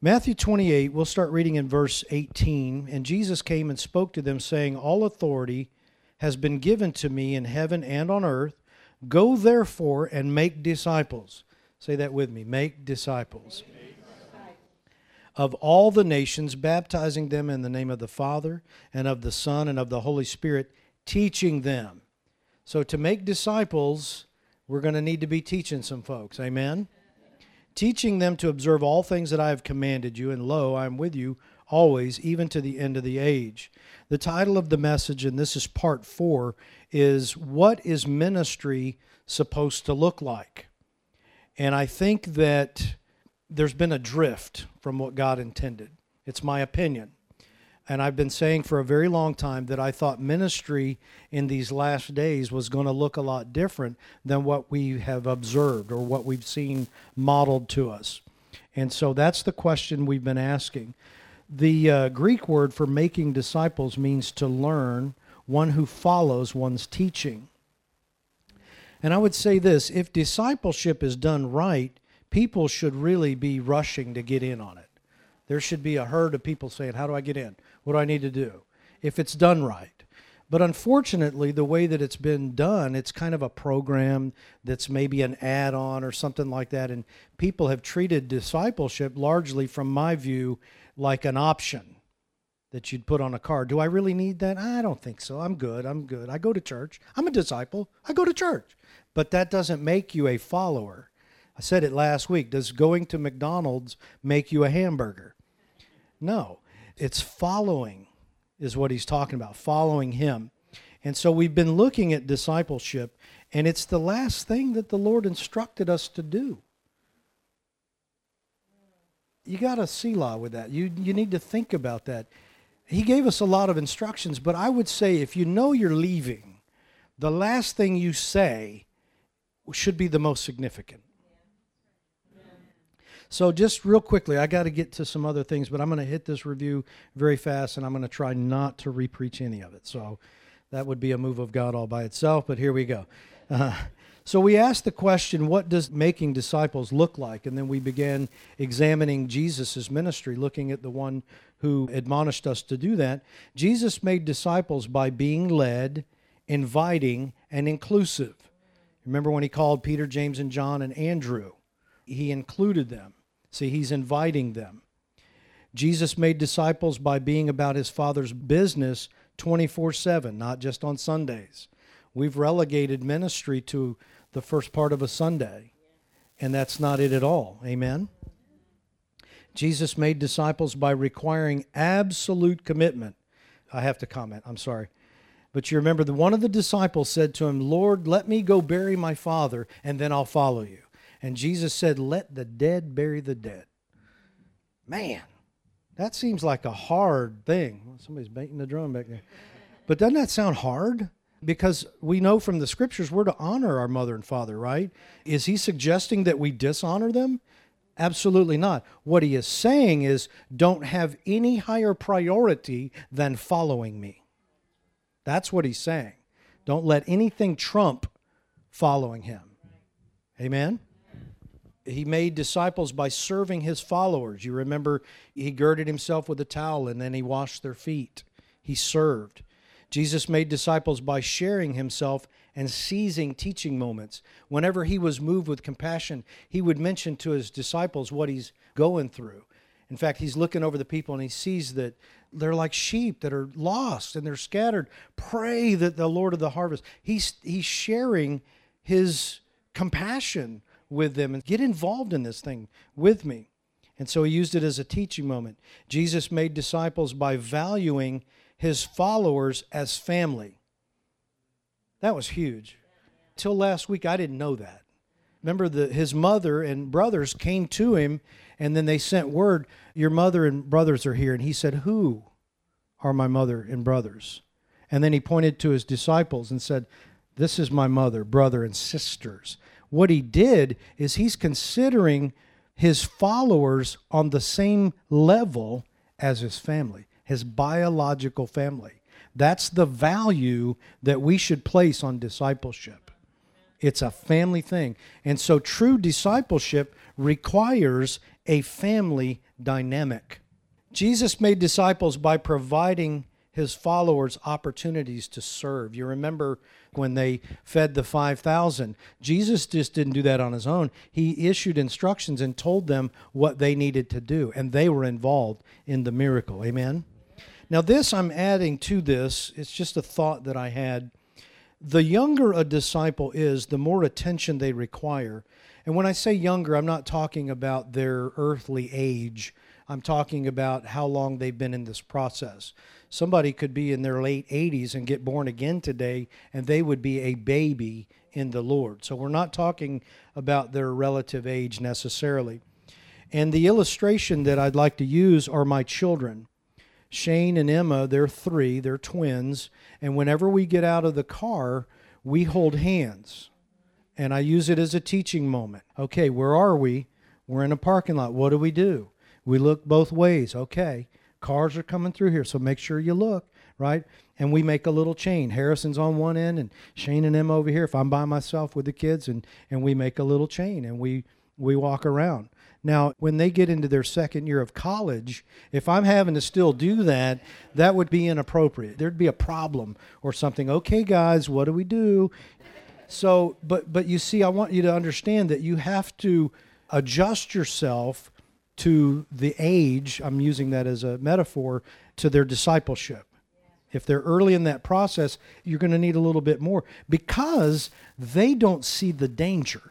Matthew 28, we'll start reading in verse 18. And Jesus came and spoke to them, saying, All authority has been given to me in heaven and on earth. Go therefore and make disciples. Say that with me. Make disciples. Of all the nations, baptizing them in the name of the Father and of the Son and of the Holy Spirit, teaching them. So to make disciples, we're going to need to be teaching some folks. Amen? Teaching them to observe all things that I have commanded you, and lo, I am with you always, even to the end of the age. The title of the message, and this is part 4, is What is Ministry Supposed to Look Like? And I think that there's been a drift from what God intended. It's my opinion. And I've been saying for a very long time that I thought ministry in these last days was going to look a lot different than what we have observed or what we've seen modeled to us. And so that's the question we've been asking. The Greek word for making disciples means to learn, one who follows one's teaching. And I would say this, if discipleship is done right, people should really be rushing to get in on it. There should be a herd of people saying, how do I get in? What do I need to do? If it's done right. But unfortunately, the way that it's been done, it's kind of a program that's maybe an add-on or something like that. And people have treated discipleship largely, from my view, like an option that you'd put on a card. Do I really need that? I don't think so. I'm good. I go to church. I'm a disciple. I go to church. But that doesn't make you a follower. I said it last week. Does going to McDonald's make you a hamburger? No. It's following is what he's talking about, following him. And so we've been looking at discipleship, and it's the last thing that the Lord instructed us to do. You got a selah with that. You need to think about that. He gave us a lot of instructions, but I would say if you know you're leaving, the last thing you say should be the most significant. So just real quickly, I got to get to some other things, but I'm going to hit this review very fast, and I'm going to try not to re-preach any of it. So that would be a move of God all by itself, but here we go. So we asked the question, what does making disciples look like? And then we began examining Jesus' ministry, looking at the one who admonished us to do that. Jesus made disciples by being led, inviting, and inclusive. Remember when he called Peter, James, and John, and Andrew? He included them. See, he's inviting them. Jesus made disciples by being about his Father's business 24/7, not just on Sundays. We've relegated ministry to the first part of a Sunday, and that's not it at all. Amen? Jesus made disciples by requiring absolute commitment. I have to comment, I'm sorry. But you remember one of the disciples said to him, Lord, let me go bury my father, and then I'll follow you. And Jesus said, let the dead bury the dead. Man, that seems like a hard thing. Well, somebody's beating the drum back there. But doesn't that sound hard? Because we know from the scriptures we're to honor our mother and father, right? Is he suggesting that we dishonor them? Absolutely not. What he is saying is, don't have any higher priority than following me. That's what he's saying. Don't let anything trump following him. Amen? He made disciples by serving his followers. You remember he girded himself with a towel and then he washed their feet. He served. Jesus made disciples by sharing himself and seizing teaching moments. Whenever he was moved with compassion, he would mention to his disciples what he's going through. In fact, he's looking over the people and he sees that they're like sheep that are lost and they're scattered. Pray that the Lord of the harvest. He's sharing his compassion with them and get involved in this thing with me. And so he used it as a teaching moment. Jesus made disciples by valuing his followers as family. That was huge. Till last week, I didn't know that. Remember, his mother and brothers came to him, and then they sent word, your mother and brothers are here. And he said, who are my mother and brothers? And then he pointed to his disciples and said, this is my mother, brother, and sisters. What he did is he's considering his followers on the same level as his family, his biological family. That's the value that we should place on discipleship. It's a family thing. And so true discipleship requires a family dynamic. Jesus made disciples by providing his followers opportunities to serve. You remember when they fed the 5,000. Jesus just didn't do that on his own. He issued instructions and told them what they needed to do, and they were involved in the miracle. Amen? Now this, I'm adding to this, it's just a thought that I had. The younger a disciple is, the more attention they require. And when I say younger, I'm not talking about their earthly age. I'm talking about how long they've been in this process. Somebody could be in their late 80s and get born again today, and they would be a baby in the Lord. So we're not talking about their relative age necessarily. And the illustration that I'd like to use are my children. Shane and Emma, they're 3, they're twins, and whenever we get out of the car, we hold hands. And I use it as a teaching moment. Okay, where are we? We're in a parking lot. What do? We look both ways. Okay, cars are coming through here, so make sure you look, right? And we make a little chain. Harrison's on one end and Shane and Emma over here. If I'm by myself with the kids, and we make a little chain, and we walk around. Now, when they get into their second year of college, if I'm having to still do that, that would be inappropriate. There'd be a problem or something. Okay, guys, what do? So, but you see, I want you to understand that you have to adjust yourself to the age, I'm using that as a metaphor, to their discipleship. If they're early in that process, you're going to need a little bit more because they don't see the danger.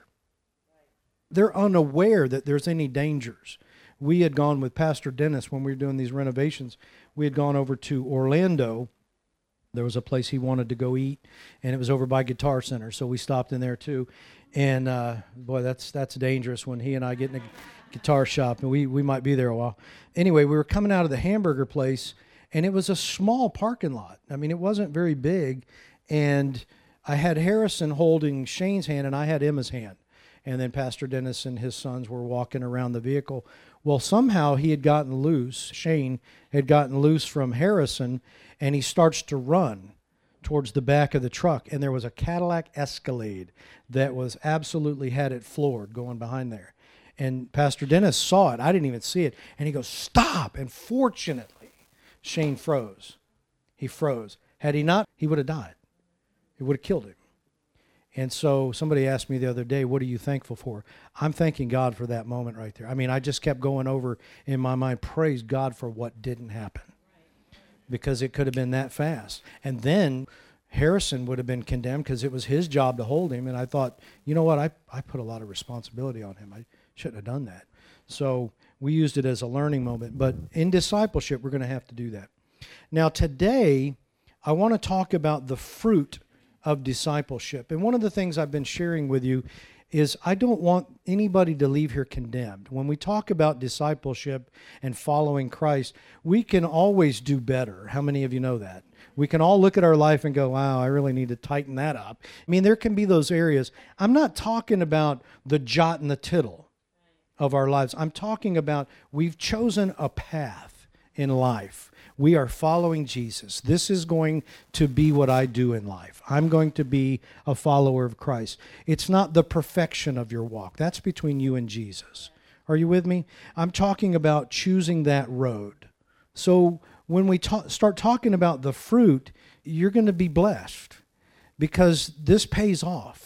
They're unaware that there's any dangers. We had gone with Pastor Dennis when we were doing these renovations. We had gone over to Orlando. There was a place he wanted to go eat, and it was over by Guitar Center, so we stopped in there too. And boy, that's dangerous when he and I get in a guitar shop, and we might be there a while. Anyway, we were coming out of the hamburger place, and it was a small parking lot. I mean, it wasn't very big, and I had Harrison holding Shane's hand, and I had Emma's hand. And then Pastor Dennis and his sons were walking around the vehicle. Well, somehow he had gotten loose. Shane had gotten loose from Harrison, and he starts to run towards the back of the truck. And there was a Cadillac Escalade that was absolutely had it floored going behind there. And Pastor Dennis saw it. I didn't even see it. And he goes, "Stop!" And fortunately, Shane froze. He froze. Had he not, he would have died. It would have killed him. And so somebody asked me the other day, what are you thankful for? I'm thanking God for that moment right there. I mean, I just kept going over in my mind, praise God for what didn't happen. Because it could have been that fast. And then Harrison would have been condemned because it was his job to hold him. And I thought, you know what, I put a lot of responsibility on him. I shouldn't have done that. So we used it as a learning moment. But in discipleship, we're going to have to do that. Now today, I want to talk about the fruit of discipleship. And one of the things I've been sharing with you is I don't want anybody to leave here condemned. When we talk about discipleship and following Christ, we can always do better. How many of you know that? We can all look at our life and go, wow, I really need to tighten that up. I mean, there can be those areas. I'm not talking about the jot and the tittle of our lives. I'm talking about we've chosen a path in life. We are following Jesus. This is going to be what I do in life. I'm going to be a follower of Christ. It's not the perfection of your walk. That's between you and Jesus. Are you with me? I'm talking about choosing that road. So when we start talking about the fruit, you're going to be blessed because this pays off.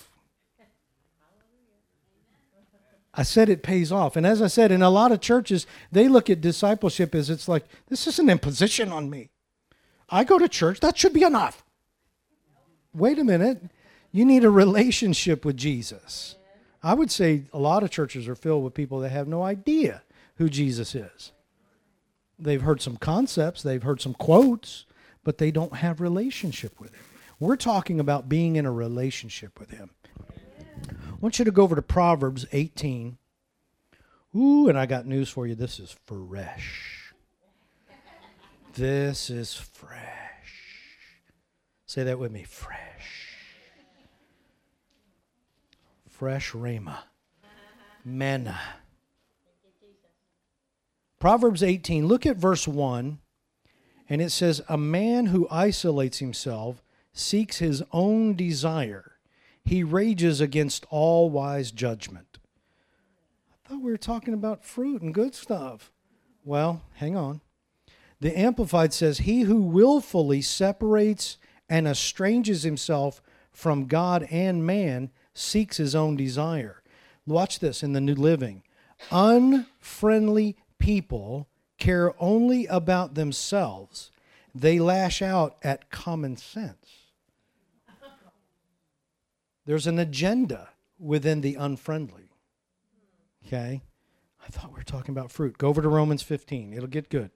I said it pays off. And as I said, in a lot of churches, they look at discipleship as it's like, this is an imposition on me. I go to church, that should be enough. Wait a minute. You need a relationship with Jesus. I would say a lot of churches are filled with people that have no idea who Jesus is. They've heard some concepts, they've heard some quotes, but they don't have relationship with him. We're talking about being in a relationship with him. I want you to go over to Proverbs 18. Ooh, and I got news for you. This is fresh. This is fresh. Say that with me. Fresh. Fresh rhema. Manna. Proverbs 18. Look at verse 1. And it says, a man who isolates himself seeks his own desire. He rages against all wise judgment. I thought we were talking about fruit and good stuff. Well, hang on. The Amplified says, he who willfully separates and estranges himself from God and man seeks his own desire. Watch this in the New Living. Unfriendly people care only about themselves. They lash out at common sense. There's an agenda within the unfriendly. Okay? I thought we were talking about fruit. Go over to Romans 15. It'll get good.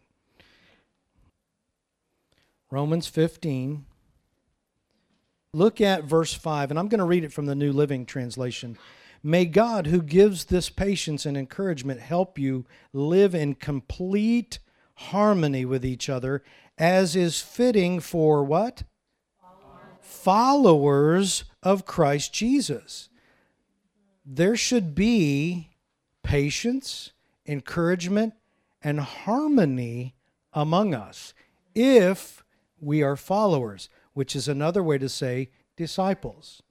Romans 15. Look at verse 5, and I'm going to read it from the New Living Translation. May God, who gives this patience and encouragement, help you live in complete harmony with each other, as is fitting for what? Followers of Christ Jesus. There should be patience, encouragement, and harmony among us if we are followers, which is another way to say disciples.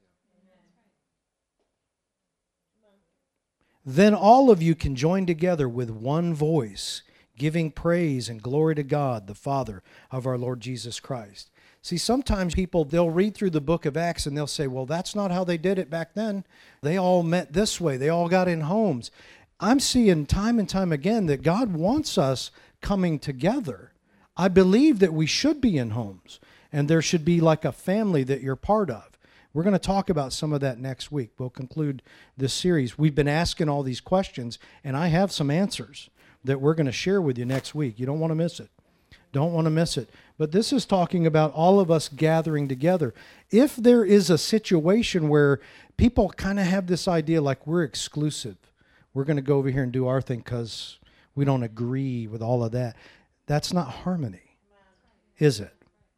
Then all of you can join together with one voice, giving praise and glory to God, the Father of our Lord Jesus Christ. See, sometimes people, they'll read through the book of Acts and they'll say, well, that's not how they did it back then. They all met this way. They all got in homes. I'm seeing time and time again that God wants us coming together. I believe that we should be in homes, and there should be like a family that you're part of. We're going to talk about some of that next week. We'll conclude this series. We've been asking all these questions, and I have some answers that we're going to share with you next week. You don't want to miss it. Don't want to miss it. But this is talking about all of us gathering together. If there is a situation where people kind of have this idea like we're exclusive, we're going to go over here and do our thing because we don't agree with all of that. That's not harmony, is it?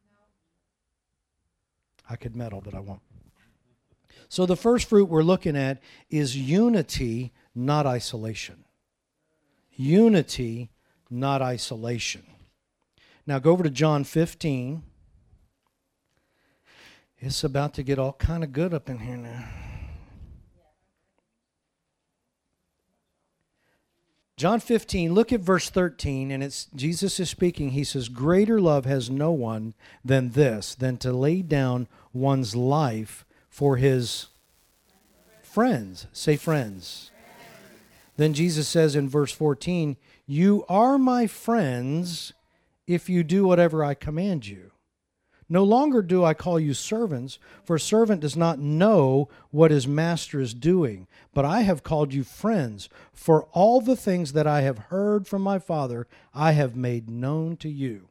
I could meddle, but I won't. So the first fruit we're looking at is unity, not isolation. Unity, not isolation. Now go over to John 15. It's about to get all kind of good up in here now. John 15, look at verse 13, and it's Jesus is speaking. He says, greater love has no one than this, than to lay down one's life for his friends. Say friends. Then Jesus says in verse 14, you are my friends if you do whatever I command you. No longer do I call you servants, for a servant does not know what his master is doing. But I have called you friends, for all the things that I have heard from my Father, I have made known to you.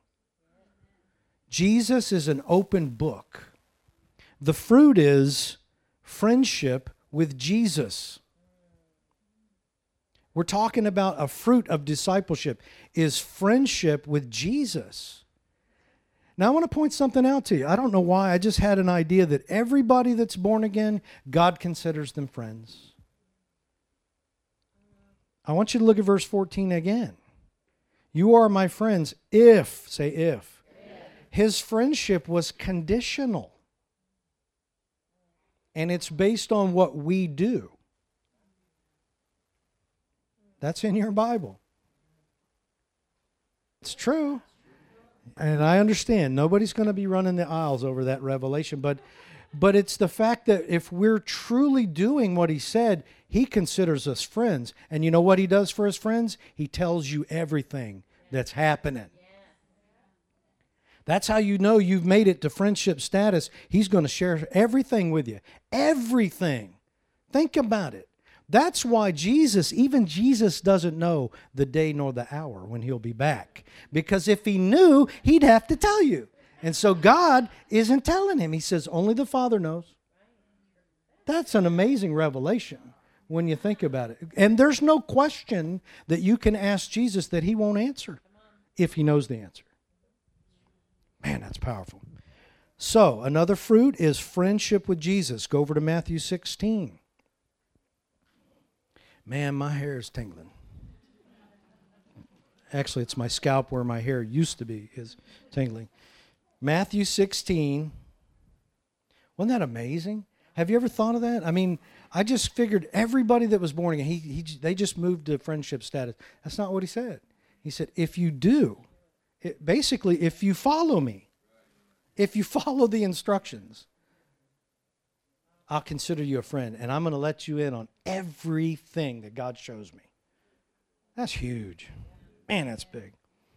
Jesus is an open book. The fruit is friendship with Jesus. We're talking about a fruit of discipleship, is friendship with Jesus. Now, I want to point something out to you. I don't know why. I just had an idea that everybody that's born again, God considers them friends. I want you to look at verse 14 again. You are my friends if, say if. His friendship was conditional. And it's based on what we do. That's in your Bible. It's true. And I understand nobody's going to be running the aisles over that revelation, but it's the fact that if we're truly doing what he said, he considers us friends. And you know what he does for his friends? He tells you everything that's happening. That's how you know you've made it to friendship status. He's going to share everything with you. Everything. Think about it. That's why even Jesus doesn't know the day nor the hour when he'll be back. Because if he knew, he'd have to tell you. And so God isn't telling him. He says, only the Father knows. That's an amazing revelation when you think about it. And there's no question that you can ask Jesus that he won't answer if he knows the answer. Man, that's powerful. So, another fruit is friendship with Jesus. Go over to Matthew 16. Man, my hair is tingling. Actually, it's my scalp where my hair used to be is tingling. Matthew 16. Wasn't that amazing? Have you ever thought of that? I mean, I just figured everybody that was born again, they just moved to friendship status. That's not what he said. He said, if you do, basically, if you follow me, if you follow the instructions, I'll consider you a friend, and I'm going to let you in on everything that God shows me. That's huge. Man, that's big.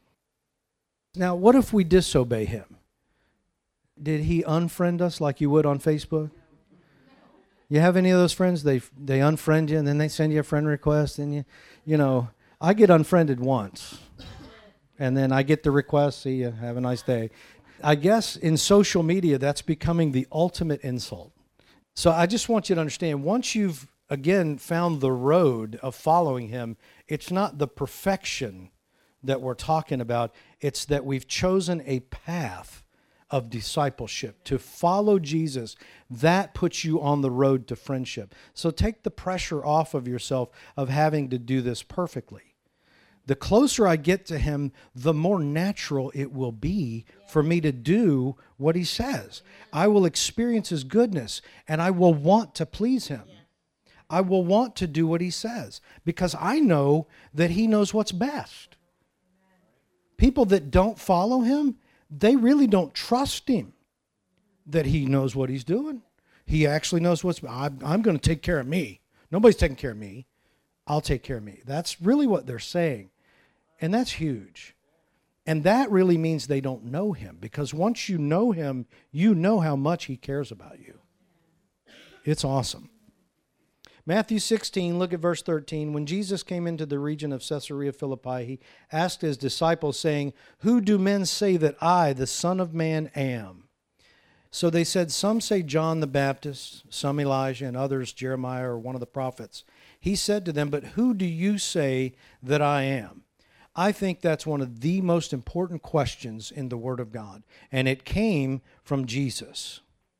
Now, what if we disobey him? Did he unfriend us like you would on Facebook? You have any of those friends, they unfriend you, and then they send you a friend request, and you know, I get unfriended once, and then I get the request, see you, have a nice day. I guess in social media, that's becoming the ultimate insult. So I just want you to understand, once you've, again, found the road of following him, it's not the perfection that we're talking about. It's that we've chosen a path of discipleship to follow Jesus. That puts you on the road to friendship. So take the pressure off of yourself of having to do this perfectly. The closer I get to him, the more natural it will be for me to do what he says. I will experience his goodness, and I will want to please him. I will want to do what he says because I know that he knows what's best. People that don't follow him, they really don't trust him that he knows what he's doing. He actually knows I'm going to take care of me. Nobody's taking care of me. I'll take care of me. That's really what they're saying. And that's huge. And that really means they don't know him, because once you know him, you know how much he cares about you. It's awesome. Matthew 16, look at verse 13. When Jesus came into the region of Caesarea Philippi, he asked his disciples, saying, "Who do men say that I, the Son of Man, am?" So they said, "Some say John the Baptist, some Elijah, and others Jeremiah or one of the prophets." He said to them, "But who do you say that I am?" I think that's one of the most important questions in the Word of God, and it came from Jesus.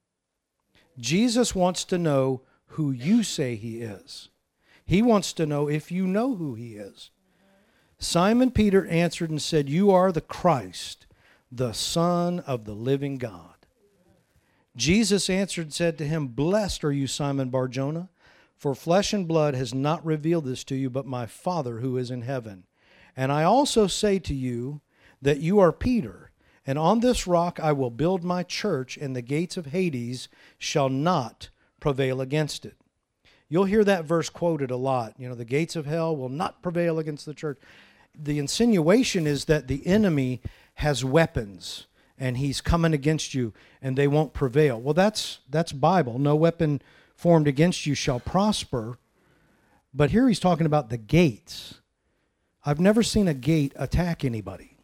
Jesus wants to know who you say he is. He wants to know if you know who he is. Simon Peter answered and said, "You are the Christ, the Son of the living God." Jesus answered and said to him, "Blessed are you, Simon Bar-Jonah, for flesh and blood has not revealed this to you, but my Father who is in heaven. And I also say to you that you are Peter, and on this rock I will build my church, and the gates of Hades shall not prevail against it." You'll hear that verse quoted a lot. You know, the gates of hell will not prevail against the church. The insinuation is that the enemy has weapons, and he's coming against you, and they won't prevail. Well, that's Bible. No weapon formed against you shall prosper. But here he's talking about the gates. I've never seen a gate attack anybody.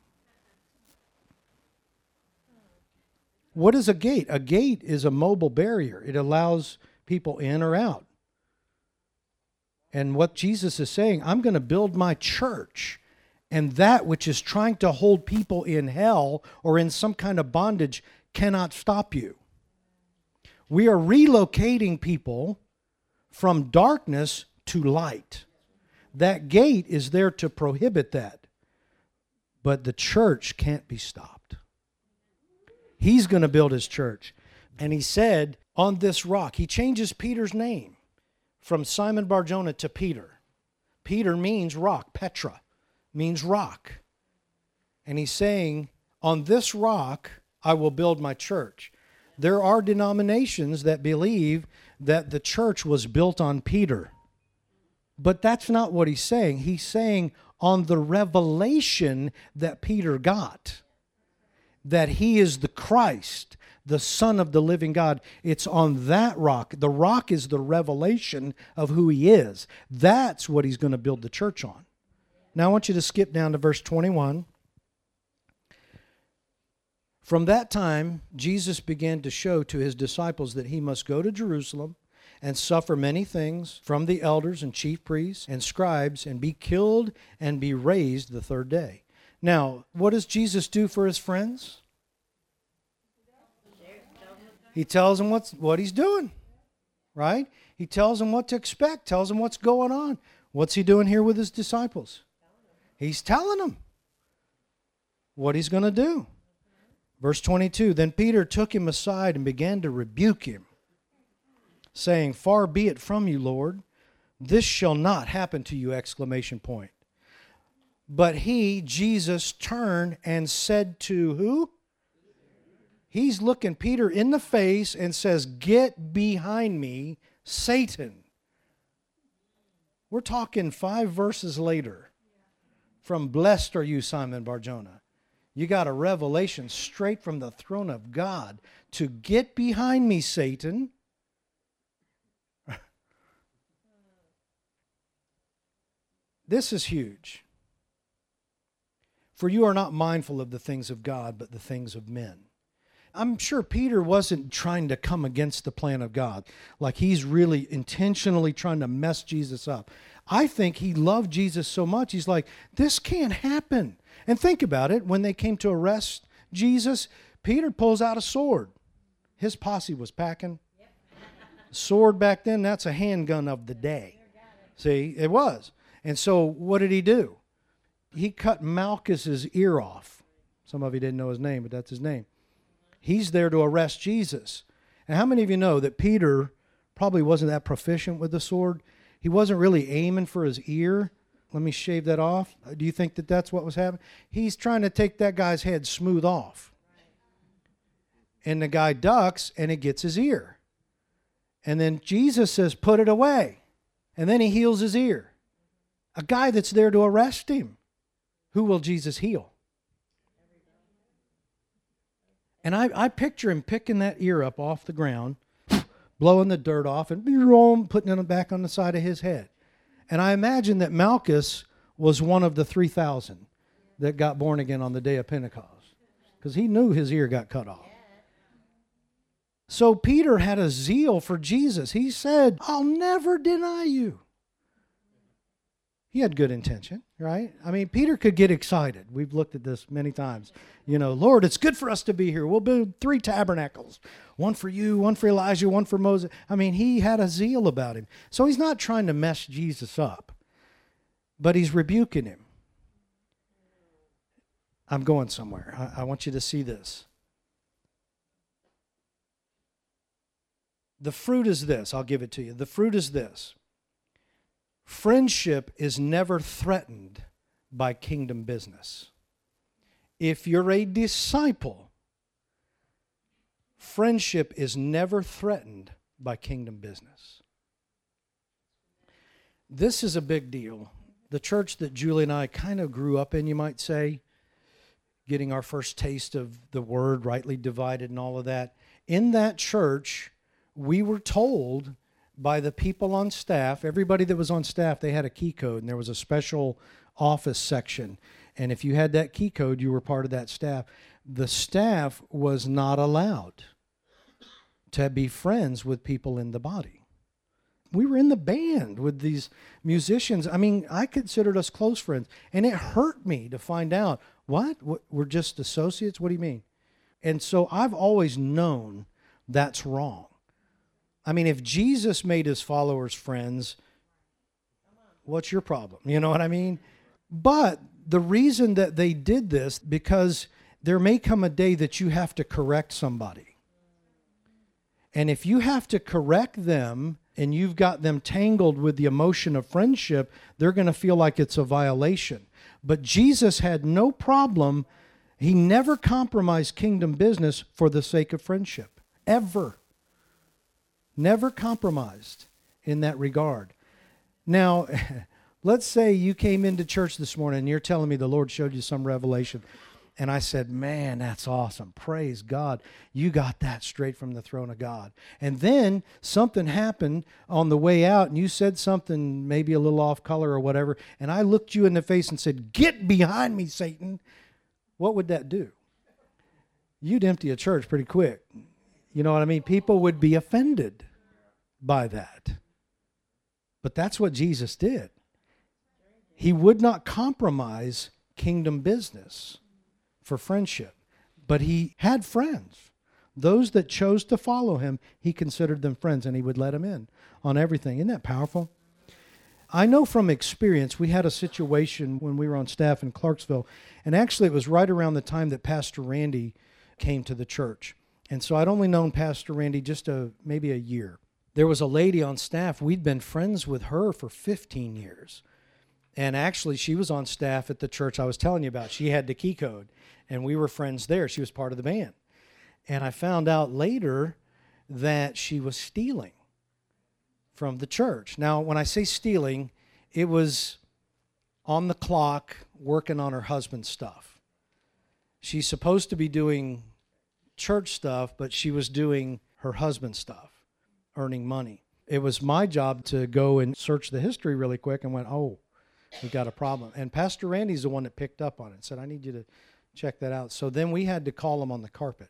What is a gate? A gate is a mobile barrier. It allows people in or out. And what Jesus is saying, I'm going to build my church, and that which is trying to hold people in hell or in some kind of bondage cannot stop you. We are relocating people from darkness to light. That gate is there to prohibit that. But the church can't be stopped. He's going to build his church. And he said, on this rock, he changes Peter's name from Simon Bar-Jonah to Peter. Peter means rock. Petra means rock. And he's saying, on this rock, I will build my church. There are denominations that believe that the church was built on Peter. But that's not what he's saying. He's saying on the revelation that Peter got, that he is the Christ, the Son of the living God. It's on that rock. The rock is the revelation of who he is. That's what he's going to build the church on. Now I want you to skip down to verse 21. From that time, Jesus began to show to his disciples that he must go to Jerusalem and suffer many things from the elders and chief priests and scribes, and be killed and be raised the third day. Now, what does Jesus do for his friends? He tells them what he's doing, right? He tells them what to expect, tells them what's going on. What's he doing here with his disciples? He's telling them what he's going to do. Verse 22, then Peter took him aside and began to rebuke him. saying, "Far be it from you, Lord. This shall not happen to you!" Exclamation point. But he, Jesus, turned and said to who? He's looking Peter in the face and says, "Get behind me, Satan." We're talking 5 verses later from "Blessed are you, Simon Bar-Jonah." You got a revelation straight from the throne of God to "Get behind me, Satan." This is huge. "For you are not mindful of the things of God, but the things of men." I'm sure Peter wasn't trying to come against the plan of God, like he's really intentionally trying to mess Jesus up. I think he loved Jesus so much, he's like, this can't happen. And think about it, when they came to arrest Jesus, Peter pulls out a sword. His posse was packing. Sword back then, that's a handgun of the day. See, it was. And so what did he do? He cut Malchus's ear off. Some of you didn't know his name, but that's his name. He's there to arrest Jesus. And how many of you know that Peter probably wasn't that proficient with the sword? He wasn't really aiming for his ear. Let me shave that off. Do you think that that's what was happening? He's trying to take that guy's head smooth off. And the guy ducks and it gets his ear. And then Jesus says, "Put it away." And then he heals his ear. A guy that's there to arrest him. Who will Jesus heal? And I picture him picking that ear up off the ground, blowing the dirt off, and putting it back on the side of his head. And I imagine that Malchus was one of the 3,000 that got born again on the day of Pentecost, because he knew his ear got cut off. So Peter had a zeal for Jesus. He said, "I'll never deny you." He had good intention, right? I mean, Peter could get excited. We've looked at this many times. You know, "Lord, it's good for us to be here. We'll build 3 tabernacles. One for you, one for Elijah, one for Moses." I mean, he had a zeal about him. So he's not trying to mess Jesus up, but he's rebuking him. I'm going somewhere. I want you to see this. The fruit is this. I'll give it to you. The fruit is this. Friendship is never threatened by kingdom business. If you're a disciple, friendship is never threatened by kingdom business. This is a big deal. The church that Julie and I kind of grew up in, you might say, getting our first taste of the word, rightly divided and all of that. In that church, we were told by the people on staff, everybody that was on staff, they had a key code, and there was a special office section. And if you had that key code, you were part of that staff. The staff was not allowed to be friends with people in the body. We were in the band with these musicians. I mean, I considered us close friends. And it hurt me to find out, what? We're just associates? What do you mean? And so I've always known that's wrong. I mean, if Jesus made his followers friends, what's your problem? You know what I mean? But the reason that they did this, because there may come a day that you have to correct somebody. And if you have to correct them and you've got them tangled with the emotion of friendship, they're going to feel like it's a violation. But Jesus had no problem. He never compromised kingdom business for the sake of friendship, ever. Never compromised in that regard. Now, let's say you came into church this morning and you're telling me the Lord showed you some revelation. And I said, "Man, that's awesome. Praise God. You got that straight from the throne of God." And then something happened on the way out and you said something maybe a little off color or whatever. And I looked you in the face and said, "Get behind me, Satan." What would that do? You'd empty a church pretty quick. You know what I mean? People would be offended by that. But that's what Jesus did. He would not compromise kingdom business for friendship. But he had friends. Those that chose to follow him, he considered them friends, and he would let them in on everything. Isn't that powerful? I know from experience, we had a situation when we were on staff in Clarksville, and actually it was right around the time that Pastor Randy came to the church. And so I'd only known Pastor Randy just maybe a year. There was a lady on staff. We'd been friends with her for 15 years. And actually, she was on staff at the church I was telling you about. She had the key code, and we were friends there. She was part of the band. And I found out later that she was stealing from the church. Now, when I say stealing, it was on the clock working on her husband's stuff. She's supposed to be doing church stuff, but she was doing her husband's stuff, earning money. It was my job to go and search the history really quick and went, oh, we got a problem. And Pastor Randy's the one that picked up on it and said, I need you to check that out. So then we had to call him on the carpet.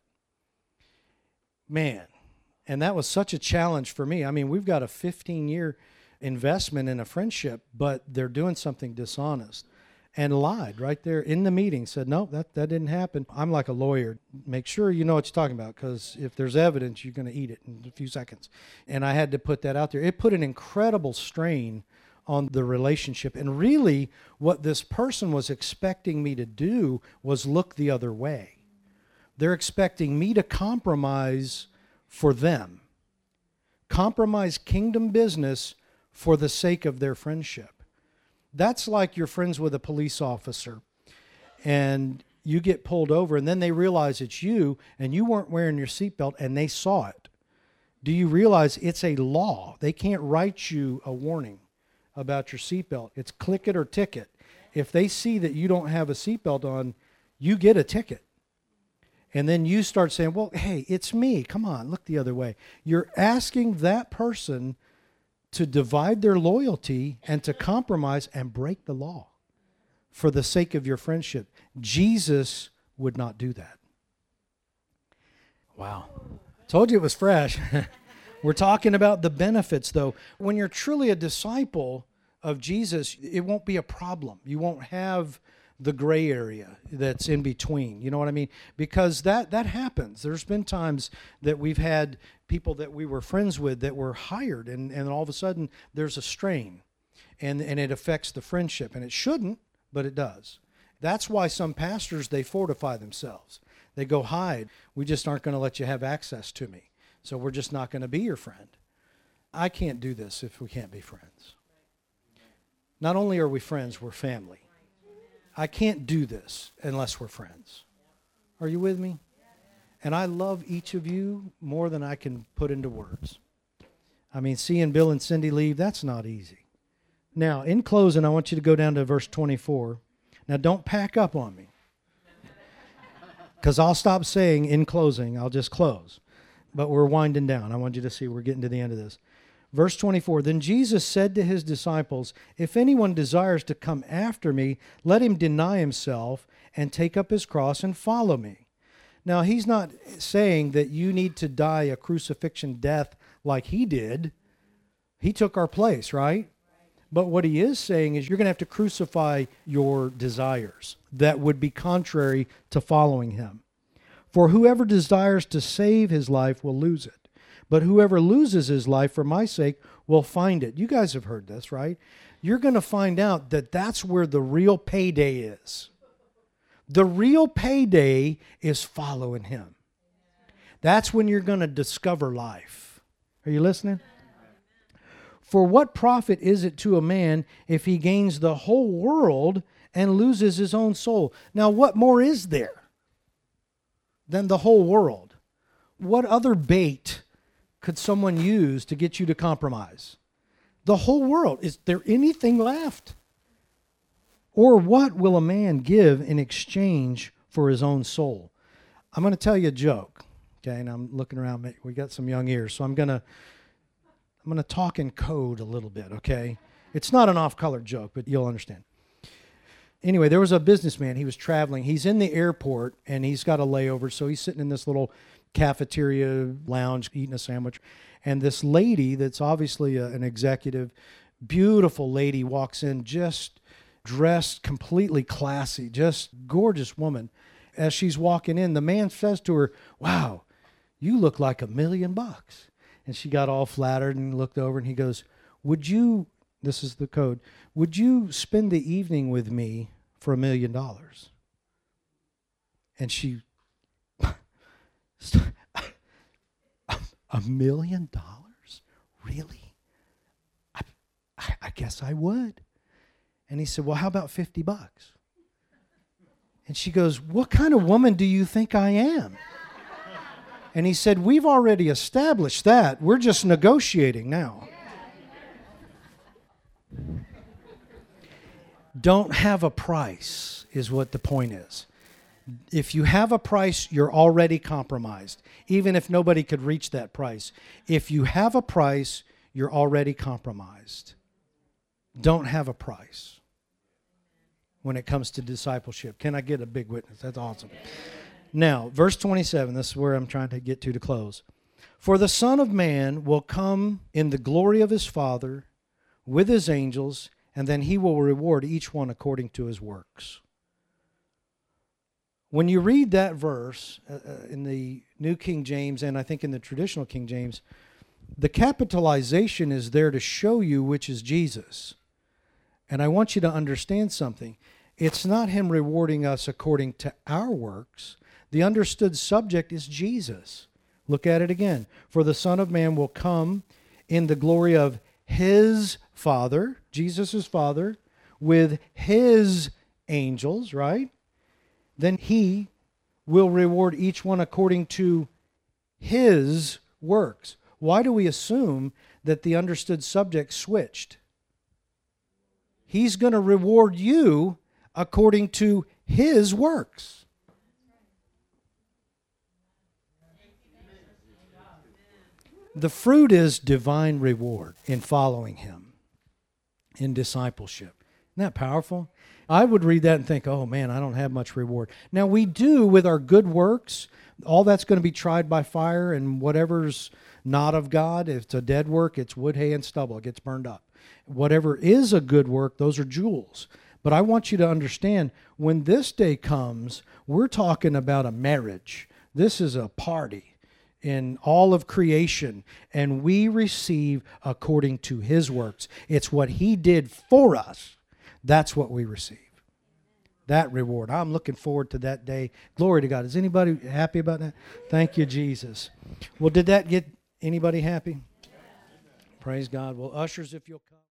Man, and that was such a challenge for me. I mean, we've got a 15-year investment in a friendship, but they're doing something dishonest. And lied right there in the meeting, said, no, that didn't happen. I'm like a lawyer. Make sure you know what you're talking about, because if there's evidence, you're going to eat it in a few seconds. And I had to put that out there. It put an incredible strain on the relationship. And really, what this person was expecting me to do was look the other way. They're expecting me to compromise for them. Compromise kingdom business for the sake of their friendship. That's like you're friends with a police officer and you get pulled over and then they realize it's you and you weren't wearing your seatbelt and they saw it. Do you realize it's a law? They can't write you a warning about your seatbelt. It's click it or ticket. If they see that you don't have a seatbelt on, you get a ticket. And then you start saying, well, hey, it's me. Come on, look the other way. You're asking that person to divide their loyalty and to compromise and break the law for the sake of your friendship. Jesus would not do that. Wow. Told you it was fresh. We're talking about the benefits, though. When you're truly a disciple of Jesus, it won't be a problem. You won't have the gray area that's in between. You know what I mean? Because that happens. There's been times that we've had people that we were friends with that were hired, and all of a sudden there's a strain, and it affects the friendship. And it shouldn't, but it does. That's why some pastors, they fortify themselves. They go, hide. We just aren't going to let you have access to me. So we're just not going to be your friend. I can't do this if we can't be friends. Not only are we friends, we're family. I can't do this unless we're friends. Are you with me? And I love each of you more than I can put into words. I mean, seeing Bill and Cindy leave, that's not easy. Now, in closing, I want you to go down to verse 24. Now, don't pack up on me, because I'll stop saying in closing. I'll just close. But we're winding down. I want you to see we're getting to the end of this. Verse 24, then Jesus said to his disciples, if anyone desires to come after me, let him deny himself and take up his cross and follow me. Now, he's not saying that you need to die a crucifixion death like he did. He took our place, right? But what he is saying is you're going to have to crucify your desires that would be contrary to following him. For whoever desires to save his life will lose it. But whoever loses his life for my sake will find it. You guys have heard this, right? You're going to find out that that's where the real payday is. The real payday is following him. That's when you're going to discover life. Are you listening? For what profit is it to a man if he gains the whole world and loses his own soul? Now, what more is there than the whole world? What other bait could someone use to get you to compromise? The whole world. Is there anything left? Or what will a man give in exchange for his own soul? I'm going to tell you a joke. Okay, and I'm looking around. We got some young ears, so I'm going to talk in code a little bit, okay? It's not an off-color joke, but you'll understand. Anyway, there was a businessman. He was traveling. He's in the airport, and he's got a layover, so he's sitting in this little cafeteria lounge eating a sandwich. And this lady that's obviously an executive, beautiful lady, walks in just dressed completely classy, just gorgeous woman. As she's walking in, the man says to her, wow, you look like $1 million. And she got all flattered and looked over, and he goes, would you, this is the code, would you spend the evening with me for $1 million? And she, $1 million? really? I guess I would. And he said, well, how about $50? And she goes, what kind of woman do you think I am? And he said, we've already established that. We're just negotiating now. Don't have a price is what the point is. If you have a price, you're already compromised, even if nobody could reach that price. If you have a price, you're already compromised. Don't have a price when it comes to discipleship. Can I get a big witness? That's awesome. Now, verse 27, this is where I'm trying to get to close. For the Son of Man will come in the glory of his Father with his angels, and then he will reward each one according to his works. When you read that verse in the New King James, and I think in the traditional King James, the capitalization is there to show you which is Jesus. And I want you to understand something. It's not him rewarding us according to our works. The understood subject is Jesus. Look at it again. For the Son of Man will come in the glory of his Father, Jesus' Father, with his angels, right? Then he will reward each one according to his works. Why do we assume that the understood subject switched? He's going to reward you according to his works. The fruit is divine reward in following him, in discipleship. Isn't that powerful? I would read that and think, oh man, I don't have much reward. Now we do with our good works. All that's going to be tried by fire, and whatever's not of God, if it's a dead work, it's wood, hay, and stubble. It gets burned up. Whatever is a good work, those are jewels. But I want you to understand, when this day comes, we're talking about a marriage. This is a party in all of creation, and we receive according to his works. It's what he did for us. That's what we receive. That reward. I'm looking forward to that day. Glory to God. Is anybody happy about that? Thank you, Jesus. Well, did that get anybody happy? Praise God. Well, ushers, if you'll come.